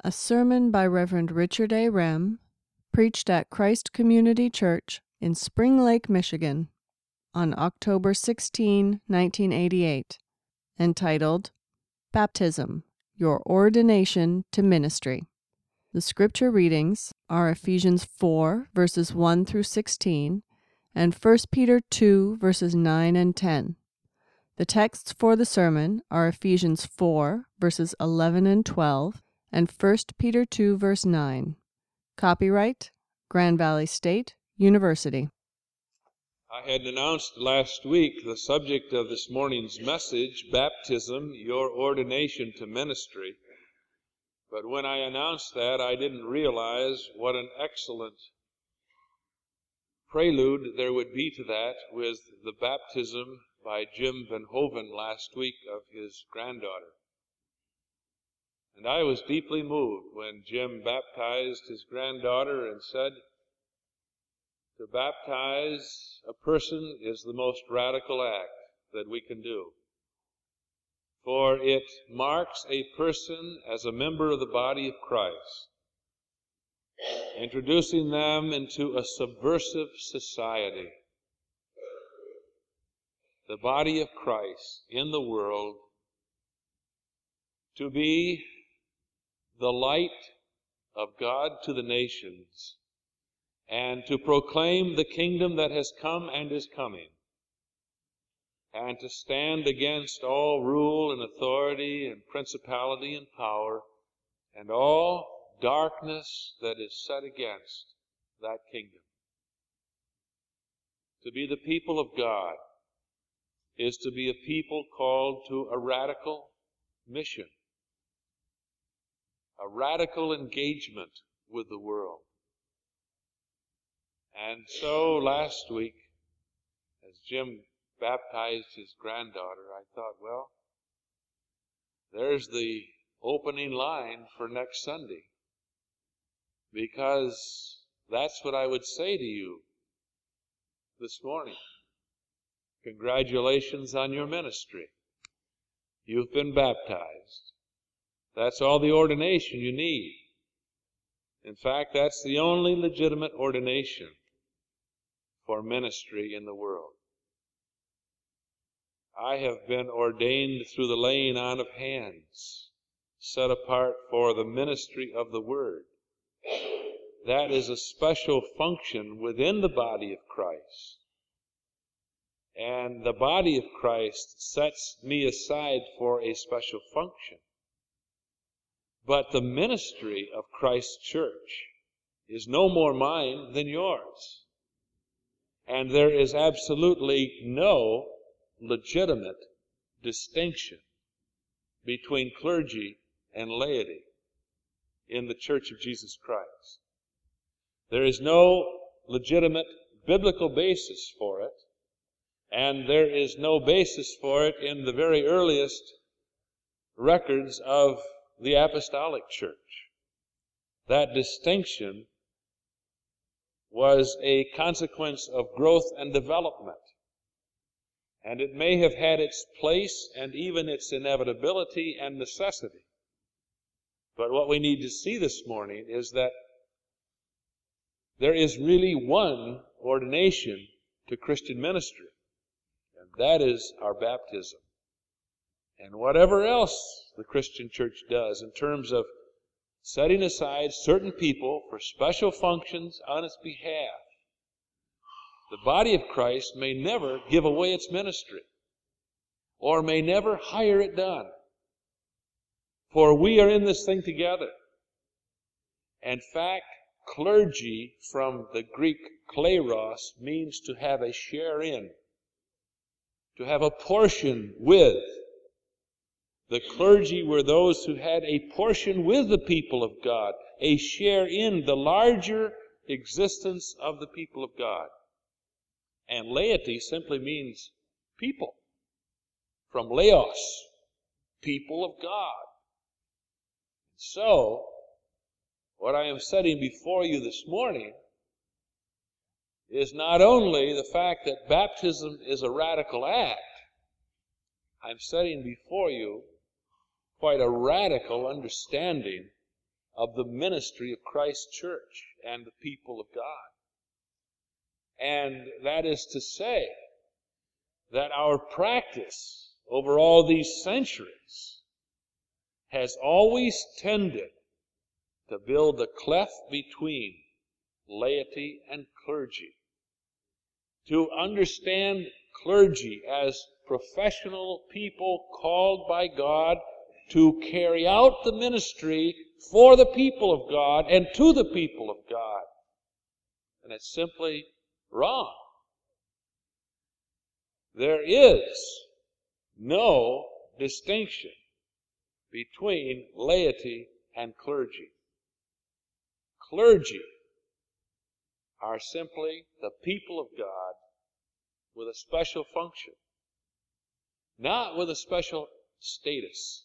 A sermon by Reverend Richard A. Rem, preached at Christ Community Church in Spring Lake, Michigan, on October 16, 1988, entitled, Baptism, Your Ordination to Ministry. The scripture readings are Ephesians 4, verses 1 through 16, and 1 Peter 2, verses 9 and 10. The texts for the sermon are Ephesians 4, verses 11 and 12, and 1 Peter 2, verse 9. Copyright, Grand Valley State University. I had announced last week the subject of this morning's message, Baptism, Your Ordination to Ministry. But when I announced that, I didn't realize what an excellent prelude there would be to that with the baptism by Jim Van Hoven last week of his granddaughter. And I was deeply moved when Jim baptized his granddaughter and said, to baptize a person is the most radical act that we can do. For it marks a person as a member of the body of Christ, introducing them into a subversive society. The body of Christ in the world to be the light of God to the nations and to proclaim the kingdom that has come and is coming, and to stand against all rule and authority and principality and power and all darkness that is set against that kingdom. To be the people of God is to be a people called to a radical mission, a radical engagement with the world. And so last week, as Jim baptized his granddaughter, I thought, well, there's the opening line for next Sunday, because that's what I would say to you this morning. Congratulations on your ministry. You've been baptized. That's all the ordination you need. In fact, that's the only legitimate ordination for ministry in the world. I have been ordained through the laying on of hands, set apart for the ministry of the Word. That is a special function within the body of Christ. And the body of Christ sets me aside for a special function. But the ministry of Christ's church is no more mine than yours. And there is absolutely no legitimate distinction between clergy and laity in the Church of Jesus Christ. There is no legitimate biblical basis for it, and there is no basis for it in the very earliest records of the Apostolic Church. That distinction was a consequence of growth and development, and it may have had its place and even its inevitability and necessity. But what we need to see this morning is that there is really one ordination to Christian ministry, and that is our baptism. And whatever else the Christian church does in terms of setting aside certain people for special functions on its behalf, the body of Christ may never give away its ministry, or may never hire it done. For we are in this thing together. In fact, clergy from the Greek kleros means to have a share in, to have a portion with. The clergy were those who had a portion with the people of God, a share in the larger existence of the people of God. And laity simply means people. From laos, people of God. So, what I am setting before you this morning is not only the fact that baptism is a radical act, I'm setting before you quite a radical understanding of the ministry of Christ's church and the people of God. And that is to say that our practice over all these centuries has always tended to build a cleft between laity and clergy, to understand clergy as professional people called by God to carry out the ministry for the people of God and to the people of God. And it's simply wrong. There is no distinction between laity and clergy. Clergy are simply the people of God with a special function, not with a special status,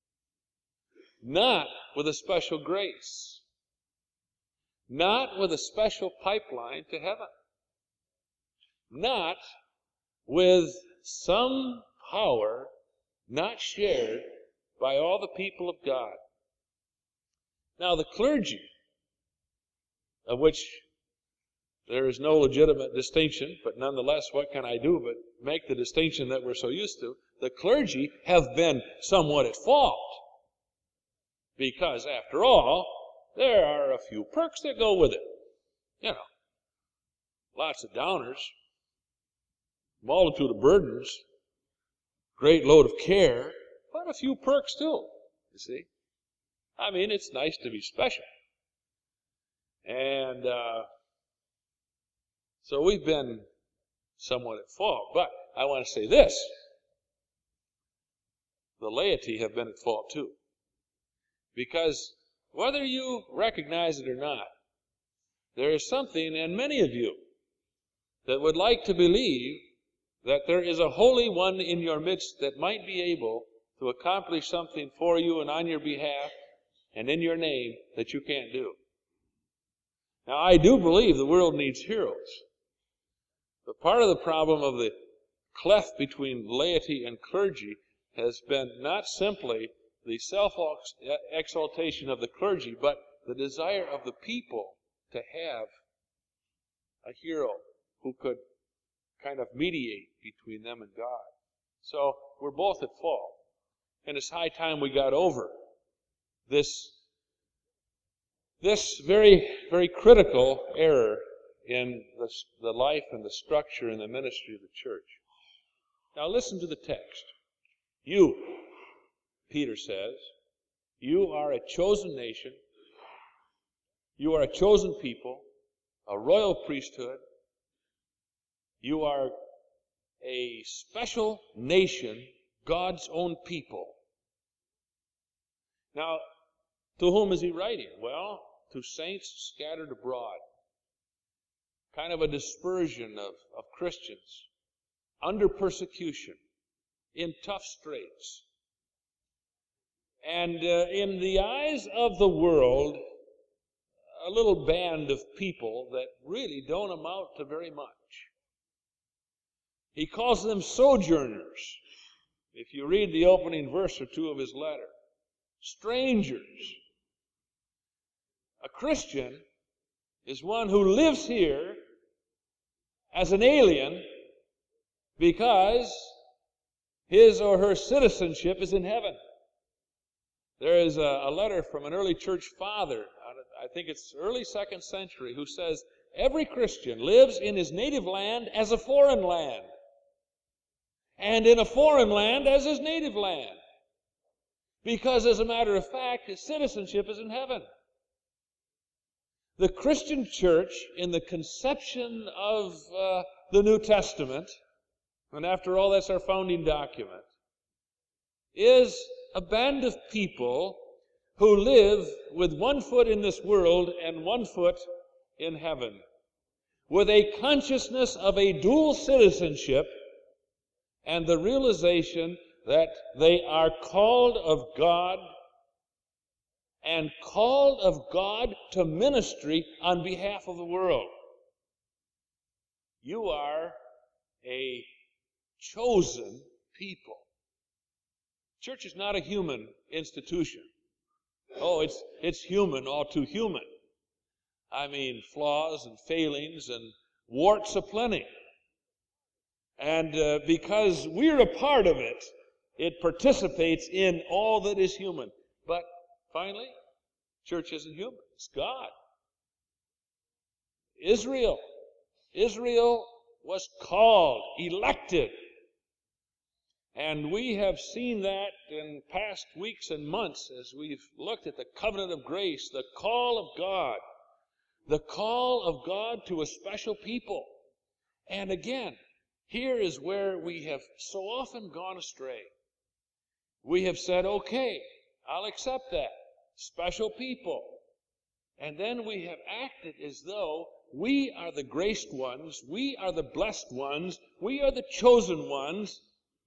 not with a special grace, not with a special pipeline to heaven, not with some power not shared by all the people of God. Now, the clergy, of which there is no legitimate distinction, but nonetheless, what can I do but make the distinction that we're so used to? The clergy have been somewhat at fault, because, after all, there are a few perks that go with it. You know, lots of downers, multitude of burdens, great load of care, but a few perks too, you see. I mean, it's nice to be special. And so we've been somewhat at fault. But I want to say this. The laity have been at fault too. Because whether you recognize it or not, there is something in many of you that would like to believe that there is a Holy One in your midst that might be able to accomplish something for you and on your behalf and in your name that you can't do. Now, I do believe the world needs heroes. But part of the problem of the cleft between laity and clergy has been not simply the self-exaltation of the clergy, but the desire of the people to have a hero who could kind of mediate between them and God. So we're both at fault. And it's high time we got over this very, very critical error in the life and the structure and the ministry of the church. Now listen to the text. You, Peter says, you are a chosen nation, you are a chosen people, a royal priesthood, you are a special nation, God's own people. Now, to whom is he writing? Well, to saints scattered abroad. Kind of a dispersion of Christians under persecution, in tough straits. And in the eyes of the world, a little band of people that really don't amount to very much. He calls them sojourners. If you read the opening verse or two of his letter, strangers. A Christian is one who lives here as an alien because his or her citizenship is in heaven. There is a letter from an early church father, I think it's early 2nd century, who says, every Christian lives in his native land as a foreign land, and in a foreign land as his native land. Because, as a matter of fact, his citizenship is in heaven. The Christian church, in the conception of the New Testament, and after all, that's our founding document, is a band of people who live with one foot in this world and one foot in heaven, with a consciousness of a dual citizenship and the realization that they are called of God and called of God to ministry on behalf of the world. You are a chosen people. Church is not a human institution. Oh, it's human, all too human. I mean, flaws and failings and warts aplenty. And because we're a part of it, it participates in all that is human. But finally, church isn't human. It's God. Israel was called, elected. And we have seen that in past weeks and months as we've looked at the covenant of grace, the call of God. The call of God to a special people. And again, here is where we have so often gone astray. We have said, okay, I'll accept that. Special people. And then we have acted as though we are the graced ones, we are the blessed ones, we are the chosen ones,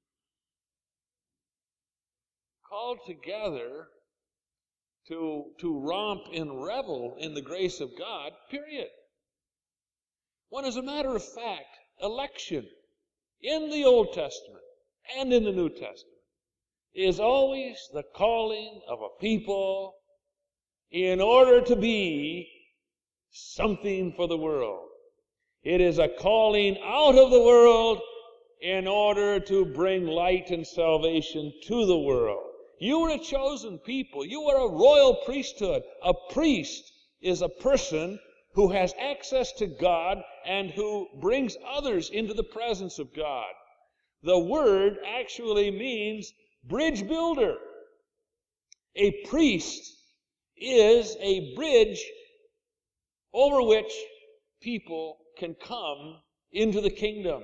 called together to romp and revel in the grace of God, period. When, as a matter of fact, election in the Old Testament and in the New Testament is always the calling of a people in order to be something for the world. It is a calling out of the world in order to bring light and salvation to the world. You were a chosen people. You were a royal priesthood. A priest is a person who has access to God and who brings others into the presence of God. The word actually means bridge builder. A priest is a bridge over which people can come into the kingdom.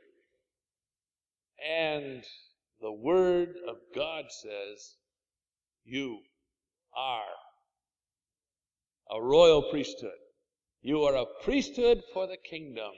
And the Word of God says, you are a royal priesthood. You are a priesthood for the kingdom.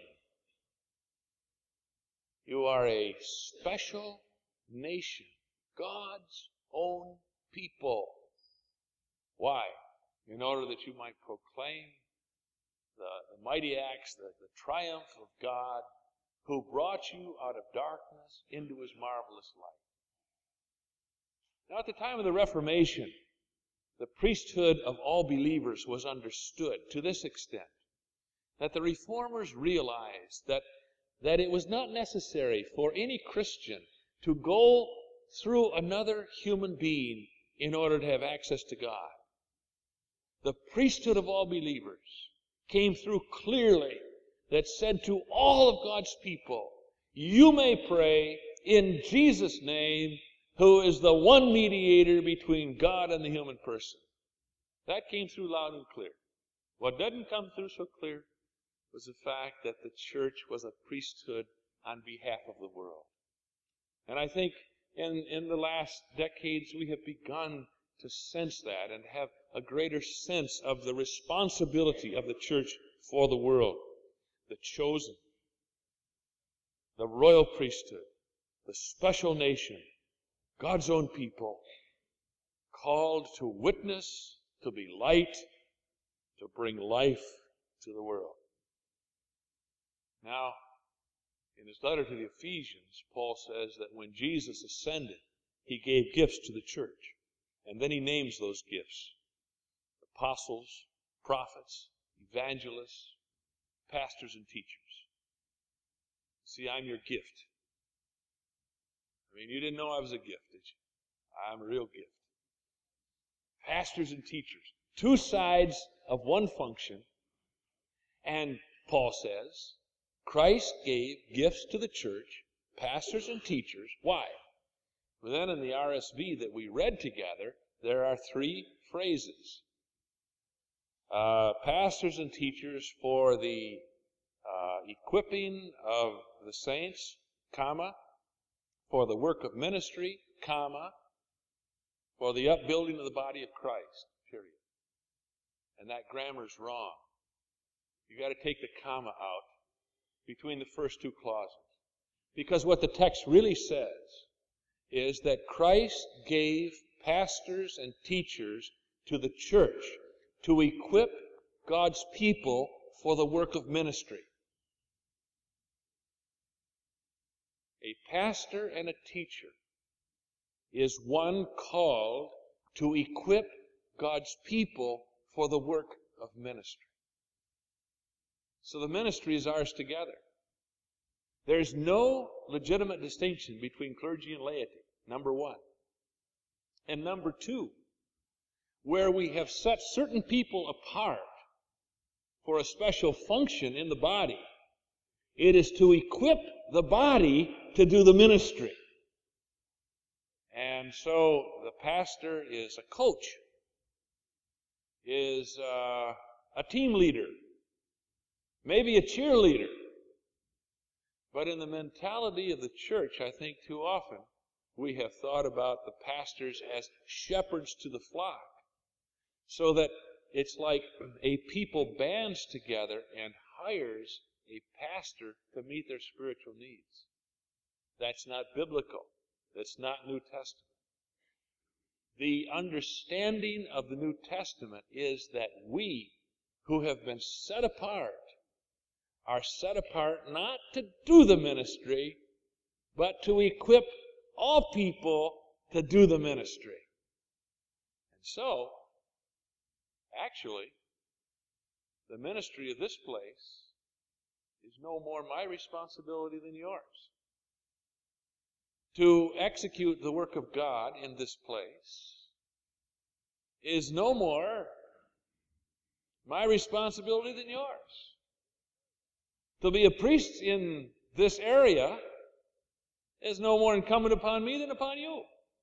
You are a special nation, God's own people. Why? In order that you might proclaim the mighty acts, the triumph of God, who brought you out of darkness into His marvelous light. Now, at the time of the Reformation, the priesthood of all believers was understood to this extent, that the Reformers realized that it was not necessary for any Christian to go through another human being in order to have access to God. The priesthood of all believers came through clearly that said to all of God's people, you may pray in Jesus' name, who is the one mediator between God and the human person. That came through loud and clear. What didn't come through so clear was the fact that the church was a priesthood on behalf of the world. And I think in the last decades we have begun to sense that and have a greater sense of the responsibility of the church for the world. The chosen, the royal priesthood, the special nation, God's own people, called to witness, to be light, to bring life to the world. Now, in his letter to the Ephesians, Paul says that when Jesus ascended, He gave gifts to the church. And then he names those gifts: apostles, prophets, evangelists, pastors, and teachers. See, I'm your gift. I mean, you didn't know I was a gift, did you? I'm a real gift. Pastors and teachers, two sides of one function. And Paul says, Christ gave gifts to the church, pastors and teachers. Why? Well, then in the RSV that we read together, there are three phrases. Pastors and teachers for the equipping of the saints, comma, for the work of ministry, comma, for the upbuilding of the body of Christ, period. And that grammar's wrong. You got to take the comma out between the first two clauses. Because what the text really says is that Christ gave pastors and teachers to the church to equip God's people for the work of ministry. A pastor and a teacher is one called to equip God's people for the work of ministry. So the ministry is ours together. There's no legitimate distinction between clergy and laity, number one. And number two, where we have set certain people apart for a special function in the body, it is to equip the body to do the ministry. And so the pastor is a coach, is a team leader, maybe a cheerleader. But in the mentality of the church, I think too often we have thought about the pastors as shepherds to the flock, so that it's like a people bands together and hires a pastor to meet their spiritual needs. That's not biblical. That's not New Testament. The understanding of the New Testament is that we who have been set apart are set apart not to do the ministry, but to equip all people to do the ministry. And so, actually, the ministry of this place is no more my responsibility than yours. To execute the work of God in this place is no more my responsibility than yours. To be a priest in this area is no more incumbent upon me than upon you.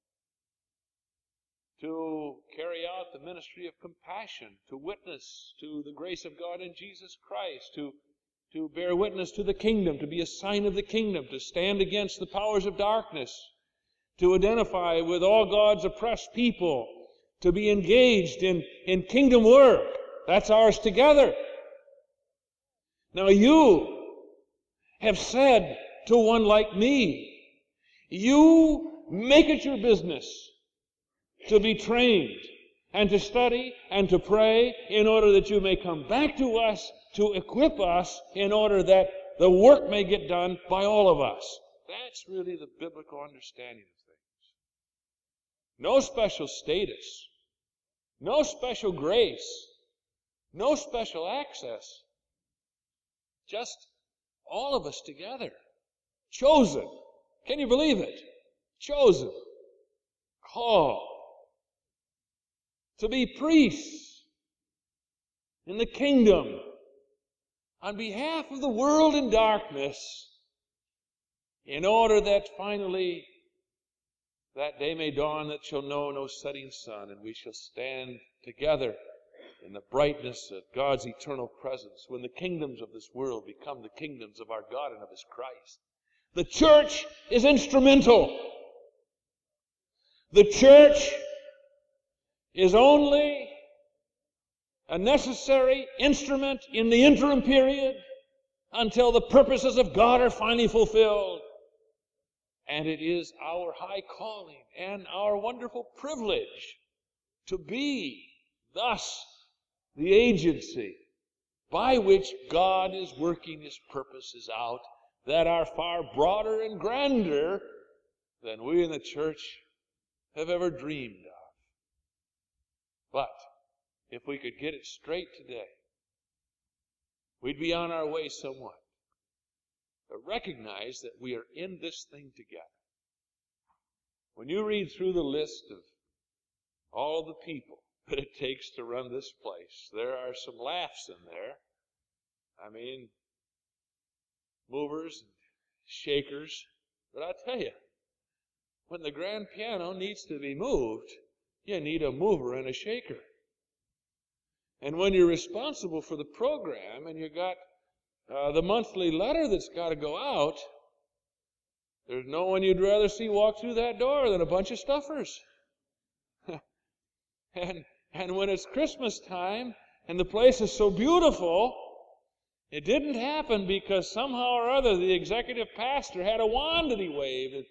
To carry out the ministry of compassion, to witness to the grace of God in Jesus Christ, to bear witness to the kingdom, to be a sign of the kingdom, to stand against the powers of darkness, to identify with all God's oppressed people, to be engaged in kingdom work. That's ours together. Now you have said to one like me, you make it your business to be trained and to study and to pray in order that you may come back to us to equip us in order that the work may get done by all of us. That's really the biblical understanding of things. No special status, no special grace, no special access. Just all of us together. Chosen. Can you believe it? Chosen. Called. To be priests in the kingdom on behalf of the world in darkness, in order that finally that day may dawn that shall know no setting sun, and we shall stand together in the brightness of God's eternal presence when the kingdoms of this world become the kingdoms of our God and of His Christ. The church is instrumental. The church is only a necessary instrument in the interim period until the purposes of God are finally fulfilled. And it is our high calling and our wonderful privilege to be thus the agency by which God is working His purposes out that are far broader and grander than we in the church have ever dreamed of. But if we could get it straight today, we'd be on our way somewhat. But recognize that we are in this thing together. When you read through the list of all the people that it takes to run this place, there are some laughs in there. I mean, movers and shakers. But I'll tell you, when the grand piano needs to be moved, you need a mover and a shaker. And when you're responsible for the program and you got the monthly letter that's got to go out, there's no one you'd rather see walk through that door than a bunch of stuffers. And when it's Christmas time and the place is so beautiful, it didn't happen because somehow or other the executive pastor had a wand that he waved. It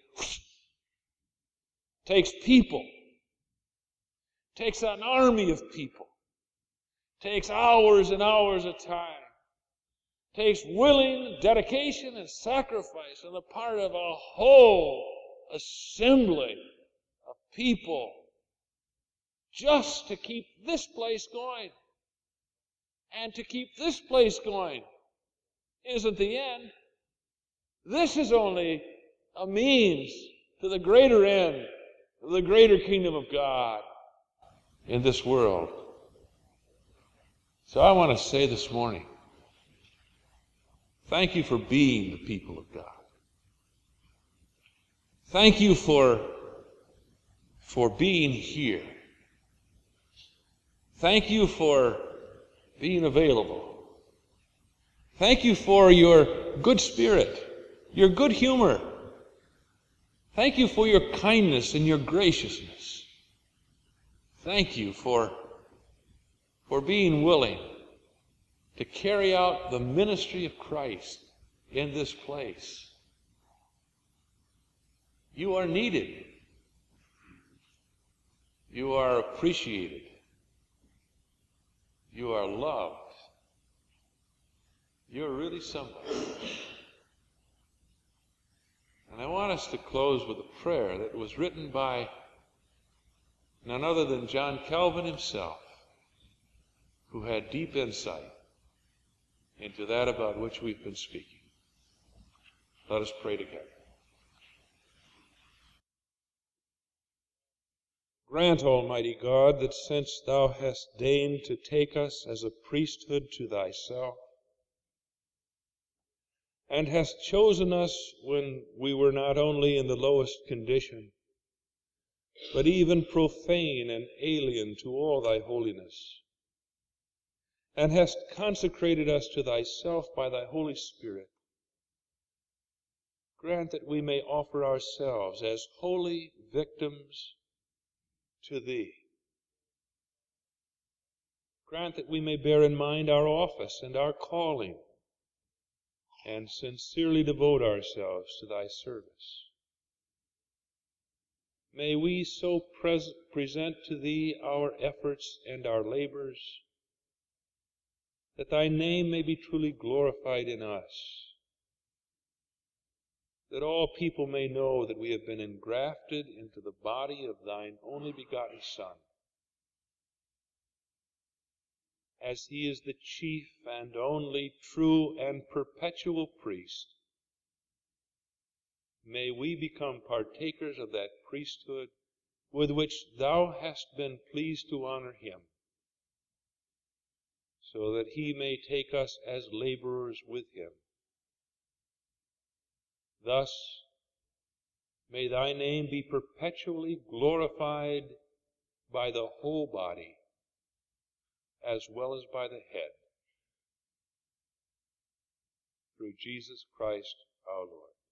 takes people. Takes an army of people. Takes hours and hours of time. Takes willing dedication and sacrifice on the part of a whole assembly of people just to keep this place going. And to keep this place going isn't the end. This is only a means to the greater end, of the greater kingdom of God in this world. So I want to say this morning, thank you for being the people of God. Thank you for being here. Thank you for being available. Thank you for your good spirit, your good humor. Thank you for your kindness and your graciousness. Thank you for being willing to carry out the ministry of Christ in this place. You are needed. You are appreciated. You are loved. You're really somebody. And I want us to close with a prayer that was written by none other than John Calvin himself, who had deep insight into that about which we've been speaking. Let us pray together. Grant, Almighty God, that since thou hast deigned to take us as a priesthood to thyself, and hast chosen us when we were not only in the lowest condition, but even profane and alien to all thy holiness, and hast consecrated us to thyself by thy Holy Spirit, grant that we may offer ourselves as holy victims to thee. Grant that we may bear in mind our office and our calling, and sincerely devote ourselves to thy service. May we so present to thee our efforts and our labors, that thy name may be truly glorified in us, that all people may know that we have been engrafted into the body of thine only begotten Son, as he is the chief and only true and perpetual priest. May we become partakers of that priesthood with which thou hast been pleased to honor him, so that he may take us as laborers with him. Thus, may thy name be perpetually glorified by the whole body, as well as by the head, through Jesus Christ our Lord.